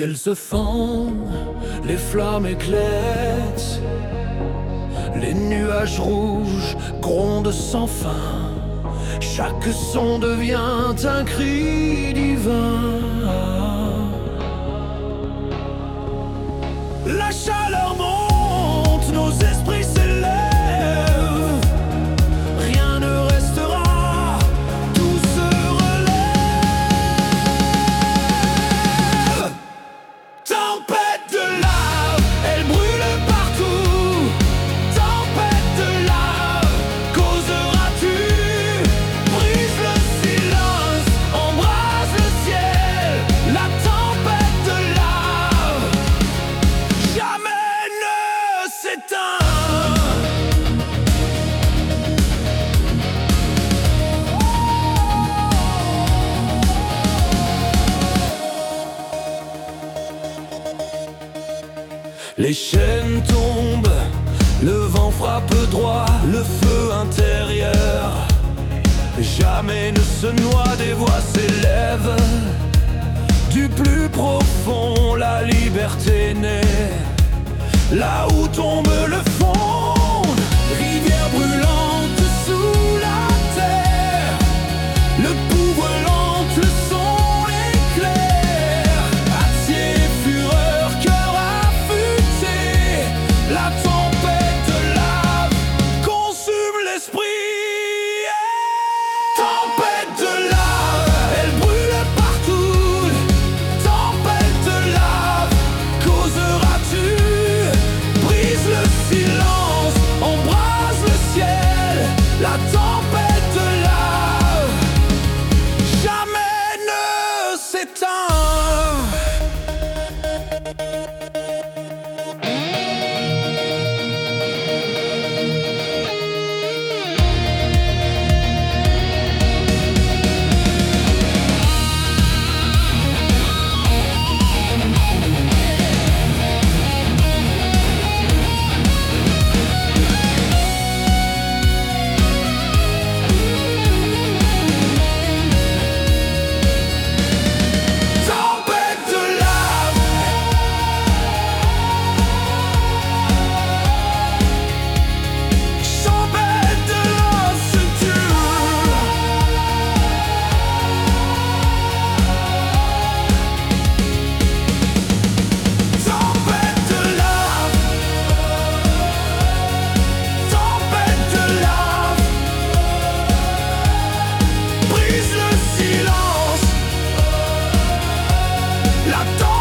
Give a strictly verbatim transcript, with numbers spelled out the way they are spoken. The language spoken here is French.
ciel se fend, les flammes éclatent, les nuages rouges grondent sans fin. Chaque son devient un cri divin. La chaleur monte, nos esprits s'élèvent. Rien ne restera, tout se relève. Tempête de lave, elle brûle partout. Tempête de lave, causeras-tu? Brise le silence, embrase le ciel. La tempête de lave jamais ne s'éteint. Les chaînes tombent, le vent frappe droit, le feu intérieur jamais ne se noie, des voix s'élèvent. Du plus profond, la liberté naît. Là où tombe le fond, rivière brûlante sous la terre. Le pouls volante, le son éclair. Acier, fureur, cœur affûté. La tempête de lave consume l'esprit. Tempête de lave, elle brûle partout. Tempête de lave, causeras-tu? Brise le silence, embrase le ciel. La tempête de lave jamais ne s'éteint. Tempête de lave, tempête de lave se tue. Tempête de lave, tempête de lave, brise le silence. La tempête